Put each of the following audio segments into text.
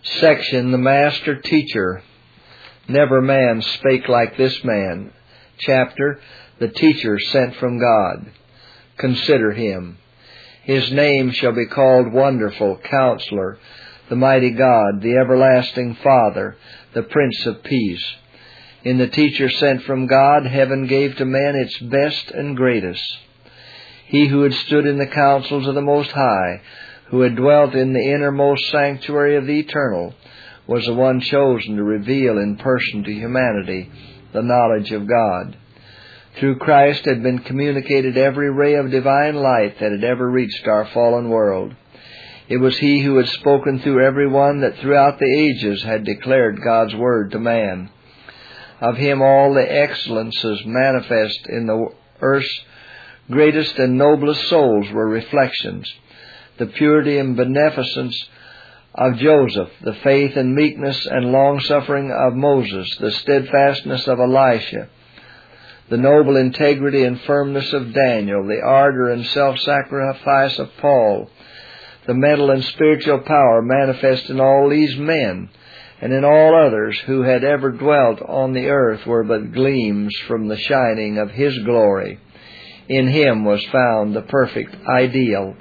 Section, The Master Teacher. Never man spake like this man. Chapter, The Teacher Sent from God. Consider him. His name shall be called Wonderful, Counselor, the Mighty God, the Everlasting Father, the Prince of Peace. In the Teacher sent from God, heaven gave to man its best and greatest. He who had stood in the counsels of the Most High, who had dwelt in the innermost sanctuary of the Eternal, was the one chosen to reveal in person to humanity the knowledge of God. Through Christ had been communicated every ray of divine light that had ever reached our fallen world. It was He who had spoken through every one that throughout the ages had declared God's Word to man. Of Him all the excellences manifest in the earth's greatest and noblest souls were reflections. The purity and beneficence of Joseph, the faith and meekness and long-suffering of Moses, the steadfastness of Elisha, the noble integrity and firmness of Daniel, the ardor and self-sacrifice of Paul, the mental and spiritual power manifest in all these men and in all others who had ever dwelt on the earth were but gleams from the shining of His glory. In Him was found the perfect ideal.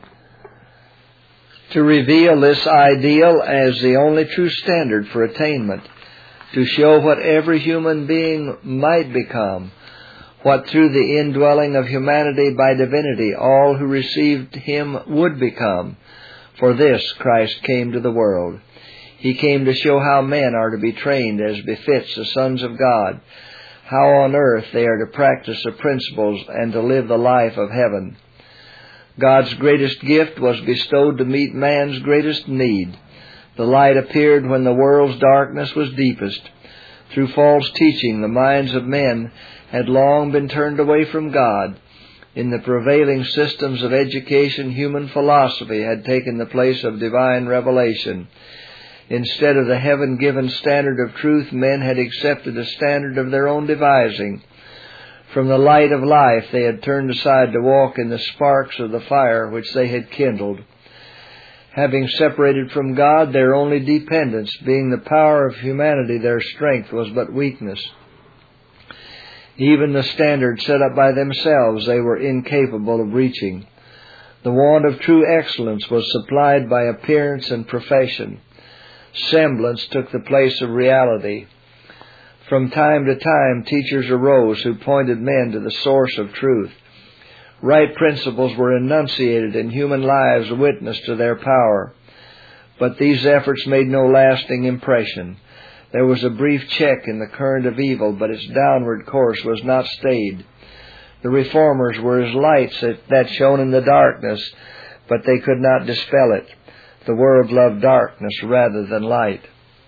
To reveal this ideal as the only true standard for attainment, to show what every human being might become, what through the indwelling of humanity by divinity all who received Him would become. For this Christ came to the world. He came to show how men are to be trained as befits the sons of God, how on earth they are to practice the principles and to live the life of heaven. God's greatest gift was bestowed to meet man's greatest need. The light appeared when the world's darkness was deepest. Through false teaching, the minds of men had long been turned away from God. In the prevailing systems of education, human philosophy had taken the place of divine revelation. Instead of the heaven-given standard of truth, men had accepted a standard of their own devising. From the light of life they had turned aside to walk in the sparks of the fire which they had kindled. Having separated from God, their only dependence, being the power of humanity, their strength was but weakness. Even the standard set up by themselves they were incapable of reaching. The want of true excellence was supplied by appearance and profession. Semblance took the place of reality. From time to time, teachers arose who pointed men to the source of truth. Right principles were enunciated and human lives witnessed to their power. But these efforts made no lasting impression. There was a brief check in the current of evil, but its downward course was not stayed. The reformers were as lights that shone in the darkness, but they could not dispel it. The world loved darkness rather than light.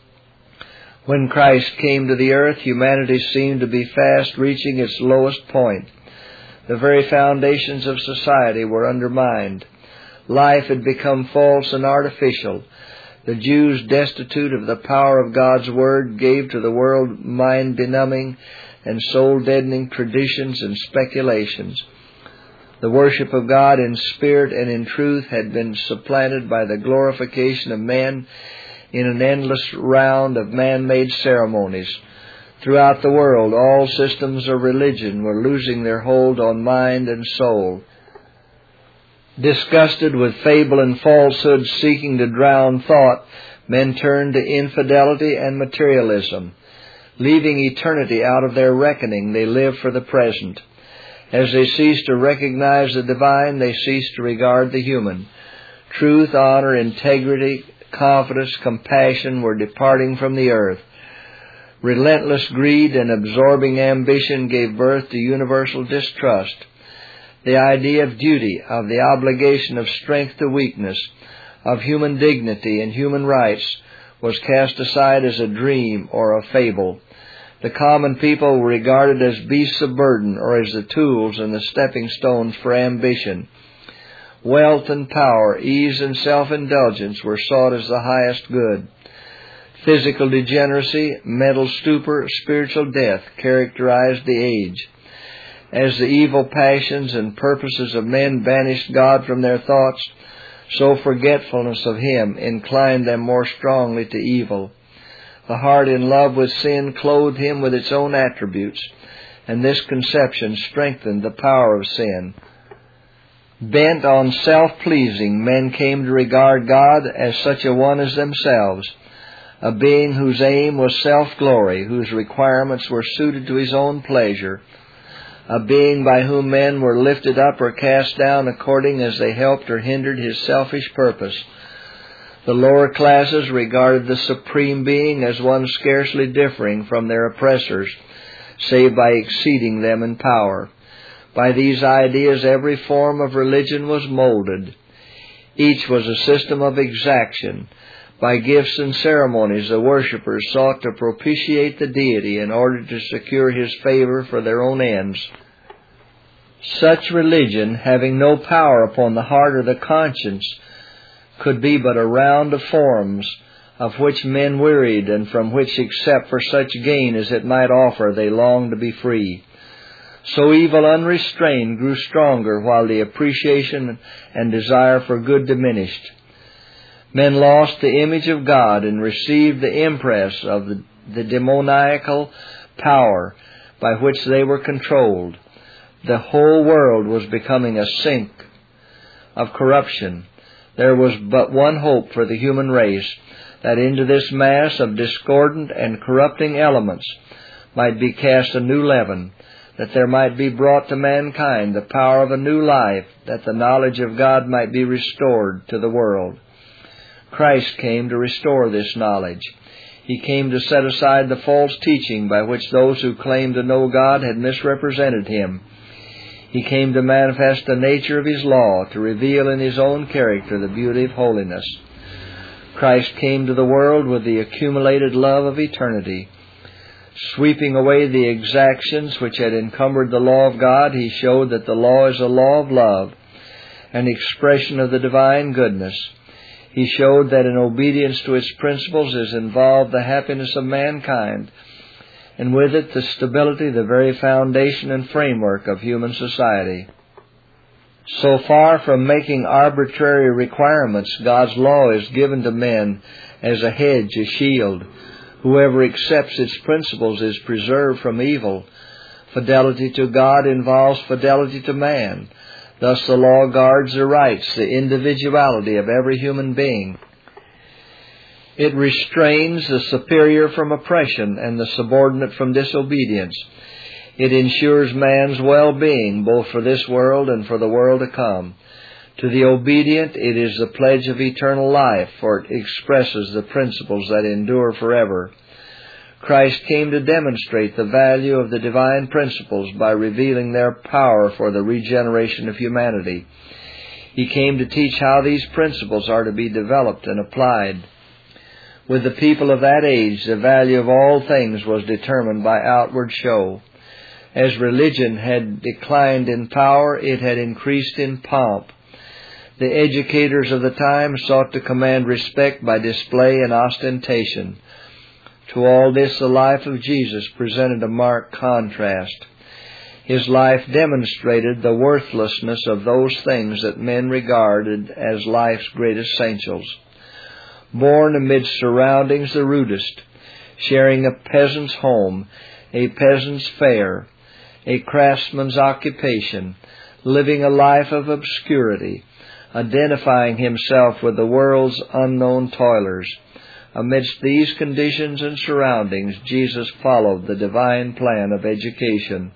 When Christ came to the earth, humanity seemed to be fast reaching its lowest point. The very foundations of society were undermined. Life had become false and artificial. The Jews, destitute of the power of God's Word, gave to the world mind-benumbing and soul-deadening traditions and speculations. The worship of God in spirit and in truth had been supplanted by the glorification of men in an endless round of man-made ceremonies. Throughout the world, all systems of religion were losing their hold on mind and soul. Disgusted with fable and falsehood seeking to drown thought, men turned to infidelity and materialism. Leaving eternity out of their reckoning, they live for the present. As they cease to recognize the divine, they cease to regard the human. Truth, honor, integrity, confidence, compassion were departing from the earth. Relentless greed and absorbing ambition gave birth to universal distrust. The idea of duty, of the obligation of strength to weakness, of human dignity and human rights was cast aside as a dream or a fable. The common people were regarded as beasts of burden or as the tools and the stepping stones for ambition. Wealth and power, ease and self-indulgence were sought as the highest good. Physical degeneracy, mental stupor, spiritual death characterized the age. As the evil passions and purposes of men banished God from their thoughts, so forgetfulness of Him inclined them more strongly to evil. The heart in love with sin clothed him with its own attributes, and this conception strengthened the power of sin. Bent on self-pleasing, men came to regard God as such a one as themselves, a being whose aim was self-glory, whose requirements were suited to his own pleasure, a being by whom men were lifted up or cast down according as they helped or hindered his selfish purpose. The lower classes regarded the Supreme Being as one scarcely differing from their oppressors, save by exceeding them in power. By these ideas every form of religion was molded. Each was a system of exaction. By gifts and ceremonies the worshippers sought to propitiate the deity in order to secure his favor for their own ends. Such religion, having no power upon the heart or the conscience, could be but a round of forms, of which men wearied, and from which, except for such gain as it might offer, they longed to be free. So evil unrestrained grew stronger, while the appreciation and desire for good diminished. Men lost the image of God and received the impress of the demoniacal power by which they were controlled. The whole world was becoming a sink of corruption. There was but one hope for the human race, that into this mass of discordant and corrupting elements might be cast a new leaven, that there might be brought to mankind the power of a new life, that the knowledge of God might be restored to the world. Christ came to restore this knowledge. He came to set aside the false teaching by which those who claimed to know God had misrepresented Him. He came to manifest the nature of His law, to reveal in His own character the beauty of holiness. Christ came to the world with the accumulated love of eternity. Sweeping away the exactions which had encumbered the law of God, He showed that the law is a law of love, an expression of the divine goodness. He showed that in obedience to its principles is involved the happiness of mankind, and with it the stability, the very foundation and framework of human society. So far from making arbitrary requirements, God's law is given to men as a hedge, a shield. Whoever accepts its principles is preserved from evil. Fidelity to God involves fidelity to man. Thus the law guards the rights, the individuality of every human being. It restrains the superior from oppression and the subordinate from disobedience. It ensures man's well-being, both for this world and for the world to come. To the obedient, it is the pledge of eternal life, for it expresses the principles that endure forever. Christ came to demonstrate the value of the divine principles by revealing their power for the regeneration of humanity. He came to teach how these principles are to be developed and applied. With the people of that age, the value of all things was determined by outward show. As religion had declined in power, it had increased in pomp. The educators of the time sought to command respect by display and ostentation. To all this, the life of Jesus presented a marked contrast. His life demonstrated the worthlessness of those things that men regarded as life's great essentials. Born amidst surroundings the rudest, sharing a peasant's home, a peasant's fare, a craftsman's occupation, living a life of obscurity, identifying himself with the world's unknown toilers. Amidst these conditions and surroundings, Jesus followed the divine plan of education.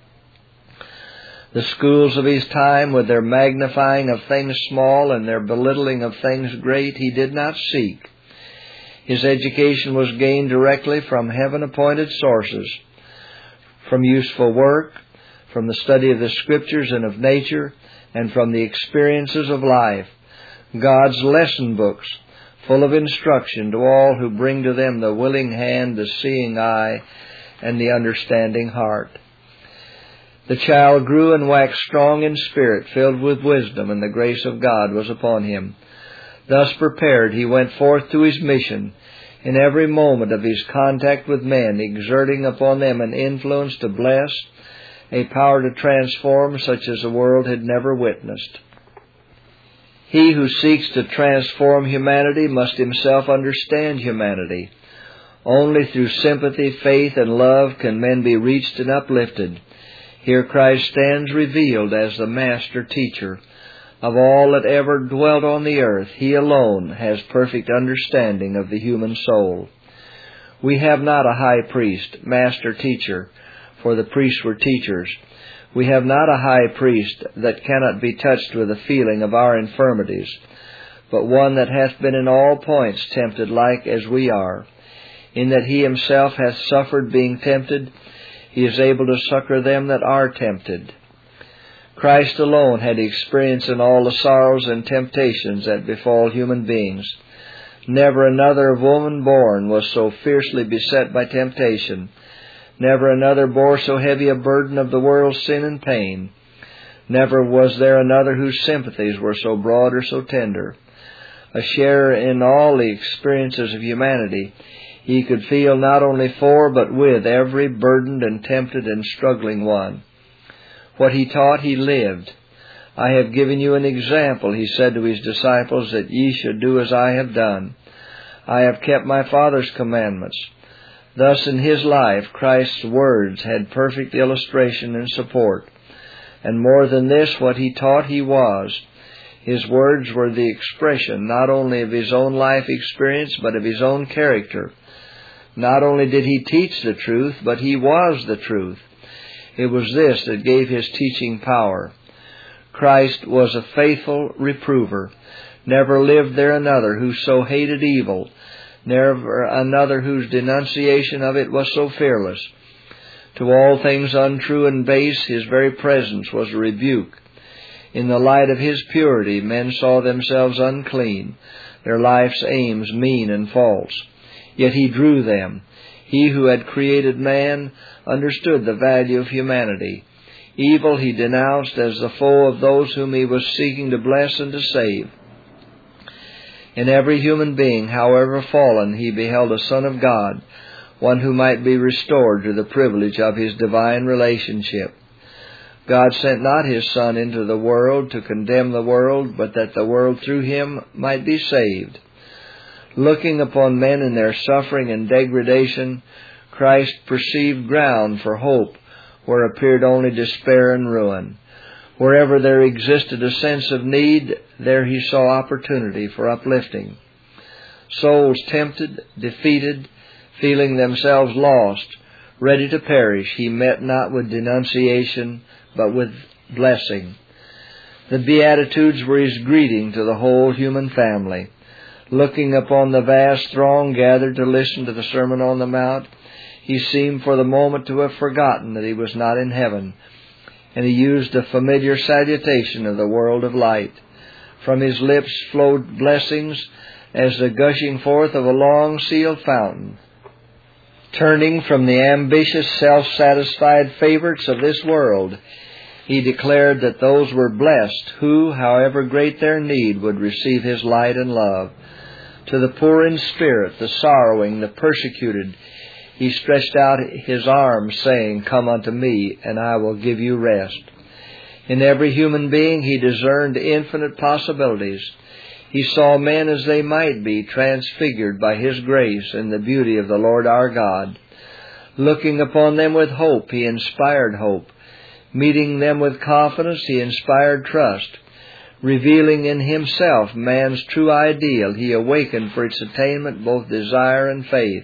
The schools of his time, with their magnifying of things small and their belittling of things great, he did not seek. His education was gained directly from heaven-appointed sources, from useful work, from the study of the Scriptures and of nature, and from the experiences of life. God's lesson books, full of instruction to all who bring to them the willing hand, the seeing eye, and the understanding heart. The child grew and waxed strong in spirit, filled with wisdom, and the grace of God was upon him. Thus prepared, he went forth to his mission, in every moment of his contact with men, exerting upon them an influence to bless, a power to transform such as the world had never witnessed. He who seeks to transform humanity must himself understand humanity. Only through sympathy, faith, and love can men be reached and uplifted. Here Christ stands revealed as the master teacher. Of all that ever dwelt on the earth, He alone has perfect understanding of the human soul. We have not a high priest, master teacher, for the priests were teachers. We have not a high priest that cannot be touched with the feeling of our infirmities, but one that hath been in all points tempted like as we are. In that He Himself hath suffered being tempted, He is able to succor them that are tempted. Christ alone had experience in all the sorrows and temptations that befall human beings. Never another woman born was so fiercely beset by temptation. Never another bore so heavy a burden of the world's sin and pain. Never was there another whose sympathies were so broad or so tender. A sharer in all the experiences of humanity, He could feel not only for, but with every burdened and tempted and struggling one. What He taught, He lived. I have given you an example, He said to His disciples, that ye should do as I have done. I have kept my Father's commandments. Thus in His life, Christ's words had perfect illustration and support. And more than this, what He taught, He was. His words were the expression not only of His own life experience, but of His own character. Not only did He teach the truth, but He was the truth. It was this that gave His teaching power. Christ was a faithful reprover. Never lived there another who so hated evil, never another whose denunciation of it was so fearless. To all things untrue and base, His very presence was a rebuke. In the light of His purity, men saw themselves unclean, their life's aims mean and false. Yet He drew them. He who had created man understood the value of humanity. Evil He denounced as the foe of those whom He was seeking to bless and to save. In every human being, however fallen, He beheld a Son of God, one who might be restored to the privilege of His divine relationship. God sent not His Son into the world to condemn the world, but that the world through Him might be saved. Looking upon men in their suffering and degradation, Christ perceived ground for hope where appeared only despair and ruin. Wherever there existed a sense of need, there He saw opportunity for uplifting. Souls tempted, defeated, feeling themselves lost, ready to perish, He met not with denunciation, but with blessing. The Beatitudes were His greeting to the whole human family. Looking upon the vast throng gathered to listen to the Sermon on the Mount, He seemed for the moment to have forgotten that He was not in heaven, and He used the familiar salutation of the world of light. From His lips flowed blessings as the gushing forth of a long-sealed fountain. Turning from the ambitious, self-satisfied favorites of this world, He declared that those were blessed who, however great their need, would receive His light and love. To the poor in spirit, the sorrowing, the persecuted, He stretched out His arms, saying, "Come unto me, and I will give you rest." In every human being He discerned infinite possibilities. He saw men as they might be, transfigured by His grace and the beauty of the Lord our God. Looking upon them with hope, He inspired hope. Meeting them with confidence, He inspired trust. Revealing in Himself man's true ideal, He awakened for its attainment both desire and faith.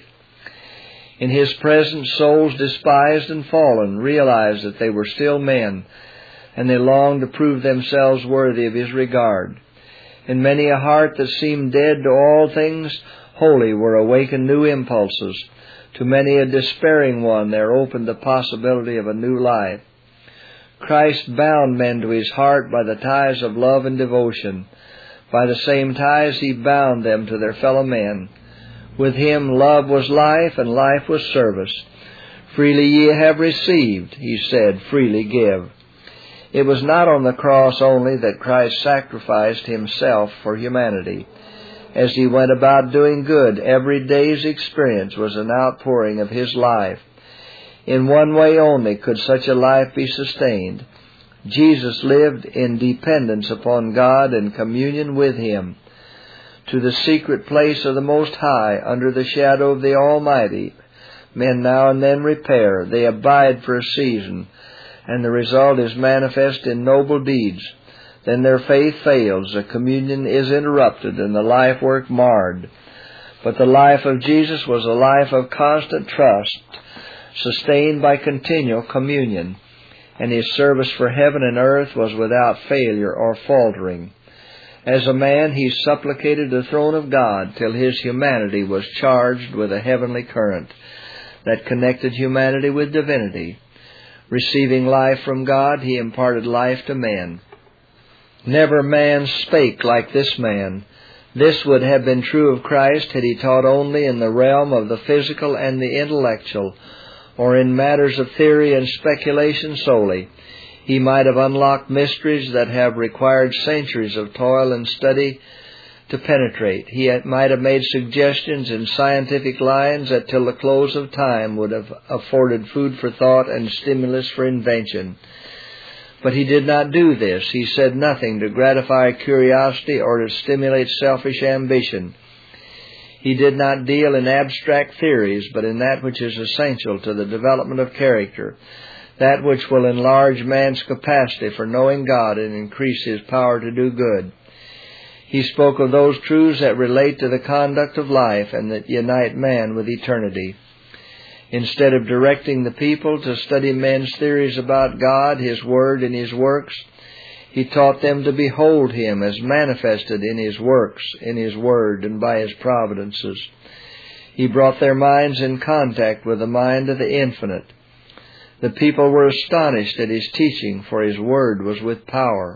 In His presence, souls despised and fallen realized that they were still men, and they longed to prove themselves worthy of His regard. In many a heart that seemed dead to all things holy were awakened new impulses. To many a despairing one there opened the possibility of a new life. Christ bound men to His heart by the ties of love and devotion. By the same ties He bound them to their fellow men. With Him love was life, and life was service. Freely ye have received, He said, freely give. It was not on the cross only that Christ sacrificed Himself for humanity. As He went about doing good, every day's experience was an outpouring of His life. In one way only could such a life be sustained, Jesus lived in dependence upon God and communion with Him. To the secret place of the Most High, under the shadow of the Almighty, men now and then repair. They abide for a season, and the result is manifest in noble deeds. Then their faith fails, the communion is interrupted, and the life work marred. But the life of Jesus was a life of constant trust, sustained by continual communion, and His service for heaven and earth was without failure or faltering. As a man, He supplicated the throne of God till His humanity was charged with a heavenly current that connected humanity with divinity. Receiving life from God, He imparted life to men. Never man spake like this man. This would have been true of Christ had He taught only in the realm of the physical and the intellectual, or in matters of theory and speculation solely. He might have unlocked mysteries that have required centuries of toil and study to penetrate. He might have made suggestions in scientific lines that till the close of time would have afforded food for thought and stimulus for invention. But He did not do this. He said nothing to gratify curiosity or to stimulate selfish ambition. He did not deal in abstract theories, but in that which is essential to the development of character, that which will enlarge man's capacity for knowing God and increase his power to do good. He spoke of those truths that relate to the conduct of life and that unite man with eternity. Instead of directing the people to study men's theories about God, His Word, and His works, He taught them to behold Him as manifested in His works, in His Word, and by His providences. He brought their minds in contact with the mind of the infinite. The people were astonished at His teaching, for His Word was with power.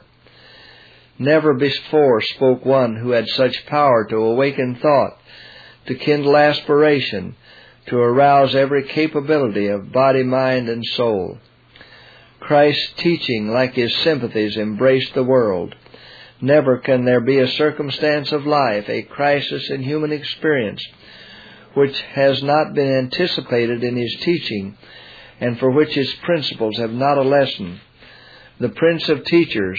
Never before spoke one who had such power to awaken thought, to kindle aspiration, to arouse every capability of body, mind, and soul. Christ's teaching, like His sympathies, embraced the world. Never can there be a circumstance of life, a crisis in human experience, which has not been anticipated in His teaching, and for which His principles have not a lesson. The Prince of Teachers,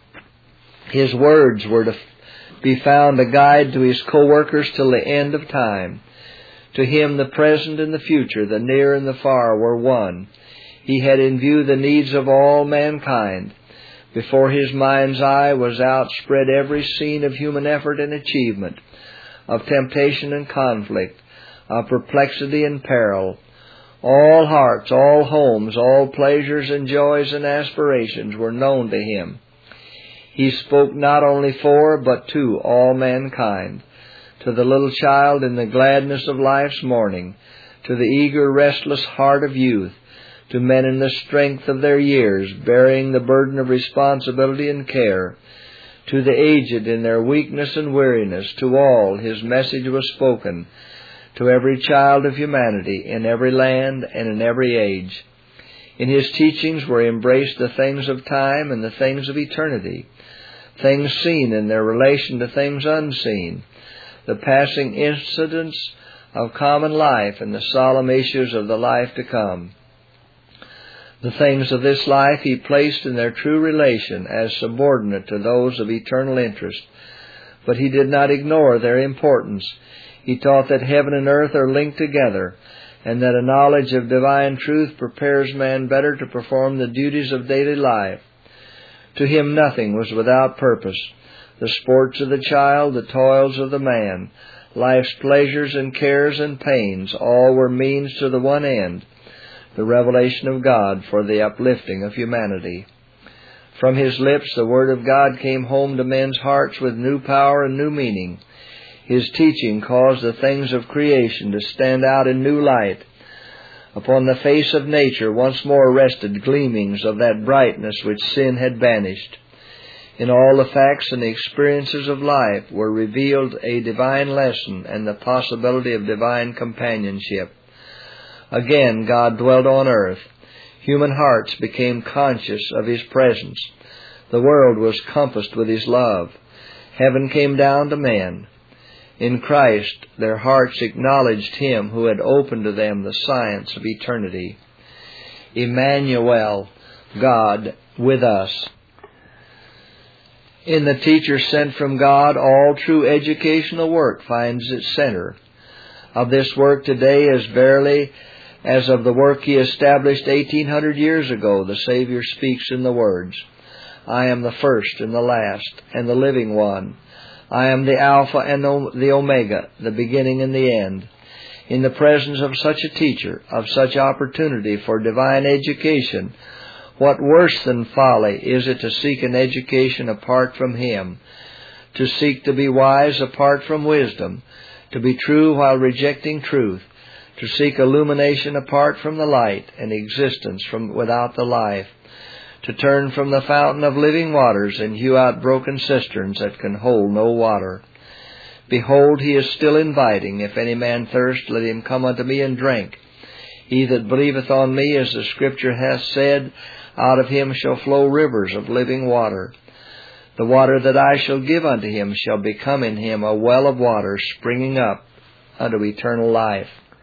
His words were to be found a guide to His co-workers till the end of time. To Him the present and the future, the near and the far, were one. He had in view the needs of all mankind. Before His mind's eye was outspread every scene of human effort and achievement, of temptation and conflict, of perplexity and peril. All hearts, all homes, all pleasures and joys and aspirations were known to Him. He spoke not only for, but to all mankind. To the little child in the gladness of life's morning, to the eager, restless heart of youth, to men in the strength of their years, bearing the burden of responsibility and care, to the aged in their weakness and weariness, to all His message was spoken, to every child of humanity, in every land and in every age. In His teachings were embraced the things of time and the things of eternity, things seen in their relation to things unseen, the passing incidents of common life and the solemn issues of the life to come. The things of this life He placed in their true relation as subordinate to those of eternal interest, but He did not ignore their importance. He taught that heaven and earth are linked together, and that a knowledge of divine truth prepares man better to perform the duties of daily life. To Him nothing was without purpose. The sports of the child, the toils of the man, life's pleasures and cares and pains, all were means to the one end, the revelation of God for the uplifting of humanity. From His lips the Word of God came home to men's hearts with new power and new meaning. His teaching caused the things of creation to stand out in new light. Upon the face of nature once more rested gleamings of that brightness which sin had banished. In all the facts and the experiences of life were revealed a divine lesson and the possibility of divine companionship. Again, God dwelt on earth. Human hearts became conscious of His presence. The world was compassed with His love. Heaven came down to men. In Christ, their hearts acknowledged Him who had opened to them the science of eternity. Emmanuel, God with us. In the teacher sent from God, all true educational work finds its center. Of this work today as verily as of the work He established 1800 years ago, the Savior speaks in the words, I am the first and the last and the living one. I am the Alpha and the Omega, the beginning and the end. In the presence of such a teacher, of such opportunity for divine education, what worse than folly is it to seek an education apart from Him, to seek to be wise apart from wisdom, to be true while rejecting truth, to seek illumination apart from the light and existence from without the life, to turn from the fountain of living waters and hew out broken cisterns that can hold no water. Behold, He is still inviting, if any man thirst, let him come unto me and drink. He that believeth on me, as the Scripture hath said, out of him shall flow rivers of living water. The water that I shall give unto him shall become in him a well of water springing up unto eternal life.